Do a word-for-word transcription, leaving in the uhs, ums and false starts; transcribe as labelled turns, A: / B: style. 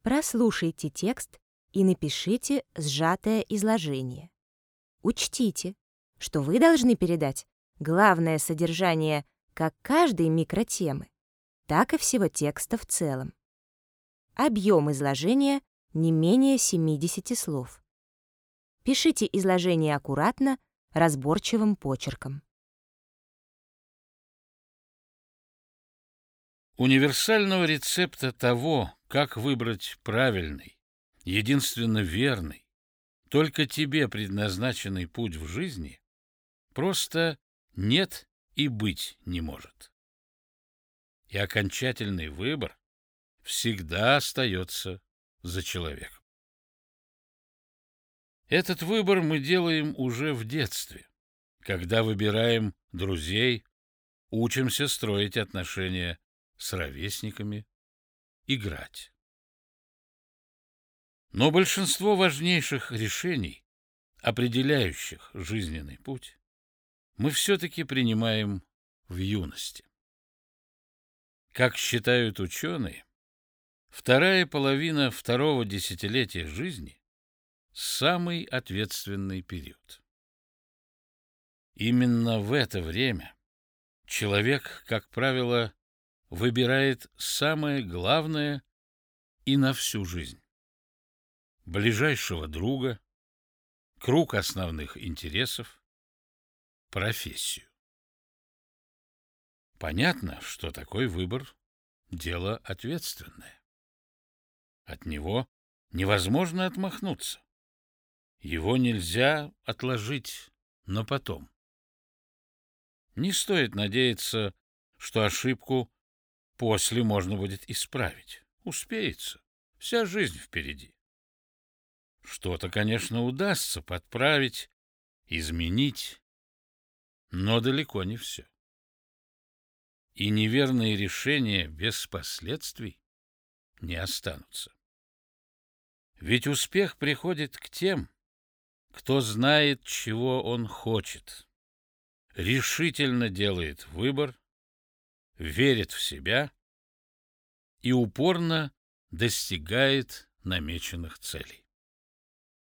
A: Прослушайте текст и напишите сжатое изложение. Учтите, что вы должны передать главное содержание как каждой микротемы, так и всего текста в целом. Объем изложения не менее семидесяти слов. Пишите изложение аккуратно, разборчивым почерком.
B: Универсального рецепта того, как выбрать правильный, единственно верный, только тебе предназначенный путь в жизни, просто нет и быть не может. И окончательный выбор всегда остается за человеком. Этот выбор мы делаем уже в детстве, когда выбираем друзей, учимся строить отношения с ровесниками, играть. Но большинство важнейших решений, определяющих жизненный путь, мы все-таки принимаем в юности. Как считают ученые, вторая половина второго десятилетия жизни – самый ответственный период. Именно в это время человек, как правило, выбирает самое главное и на всю жизнь: ближайшего друга, круг основных интересов, профессию. Понятно, что такой выбор – дело ответственное. От него невозможно отмахнуться. Его нельзя отложить на потом. Не стоит надеяться, что ошибку после можно будет исправить. Успеется. Вся жизнь впереди. Что-то, конечно, удастся подправить, изменить, но далеко не все. И неверные решения без последствий не останутся. Ведь успех приходит к тем, кто знает, чего он хочет, решительно делает выбор, верит в себя и упорно достигает намеченных целей.